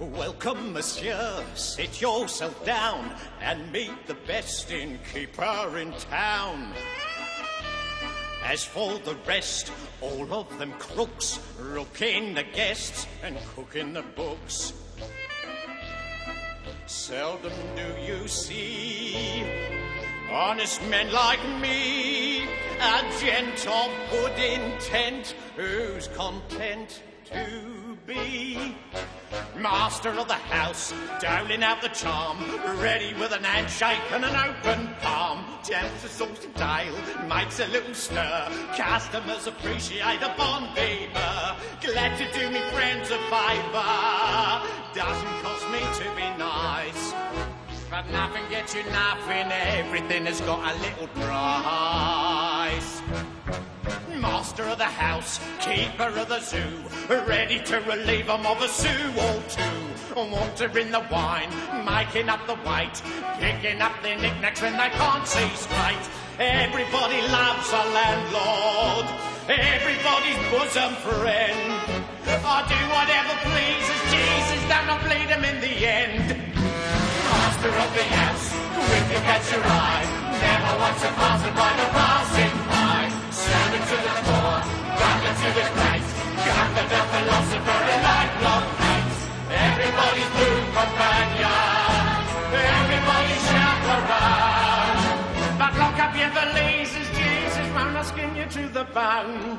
Welcome, monsieur, sit yourself down and meet the best innkeeper in town. As for the rest, all of them crooks, rooking the guests and cooking the books. Seldom do you see honest men like me, a gent of good intent, who's content to be master of the house, doling out the charm, ready with an handshake and an open palm. Jams the sauce and tail, makes a little stir. Customers appreciate a bon vivant. Glad to do me friends a favour. Doesn't cost me to be nice, but nothing gets you nothing. Everything has got a little price. Master of the house, keeper of the zoo, ready to relieve them of a sou or two. Watering the wine, making up the weight, picking up their knickknacks when they can't see straight. Everybody loves a landlord, everybody's bosom friend. I do whatever pleases Jesus, don't I bleed him in the end. Master of the house, quick to catch your eye, never wants a passerby to pass him by. Servant to the poor, butler to the great, governor the philosopher in lifelong hate. Everybody's boon companion, everybody's chaperone. But lock up your valises, Jesus won't I skin you to the bone.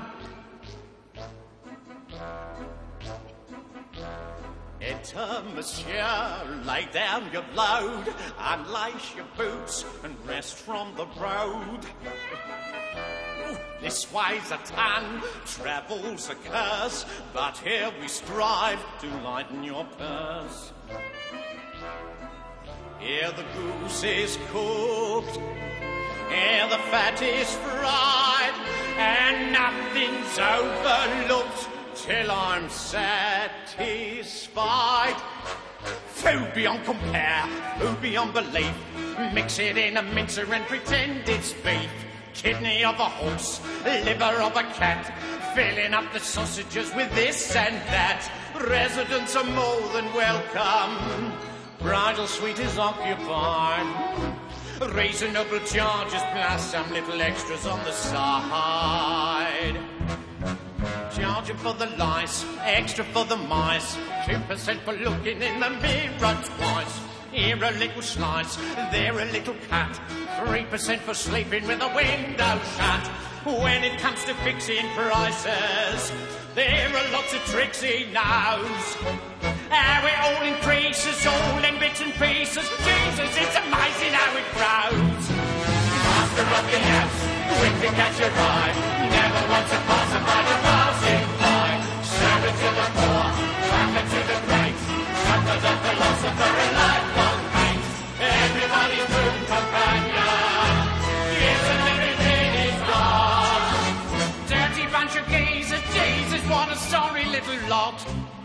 Enter, monsieur, lay down your load, unlace your boots and rest from the road. This way's a ton, travel's a curse, but here we strive to lighten your purse. Here the goose is cooked, here the fat is fried, and nothing's overlooked till I'm satisfied. Food beyond compare, food beyond belief. Mix it in a mincer and pretend it's beef. Kidney of a horse, liver of a cat, filling up the sausages with this and that. Residents are more than welcome, bridal suite is occupied. Reasonable charges plus some little extras on the side. Charging for the lice, extra for the mice, 2% for looking in the mirror twice. Here a little slice, there a little cut, 3% for sleeping with the window shut. When it comes to fixing prices, there are lots of tricks he knows. How it all increases, all in bits and pieces. Jesus, it's amazing how it grows. Master of the house, quick to catch your eye, never wants a passerby to pass him by. Servant to the poor, butler to the great, governor the philosopher in lifelong hate. Everybody's boon companion, yes, and everything is gone. Dirty bunch of geezers, Jesus, what a sorry little lot.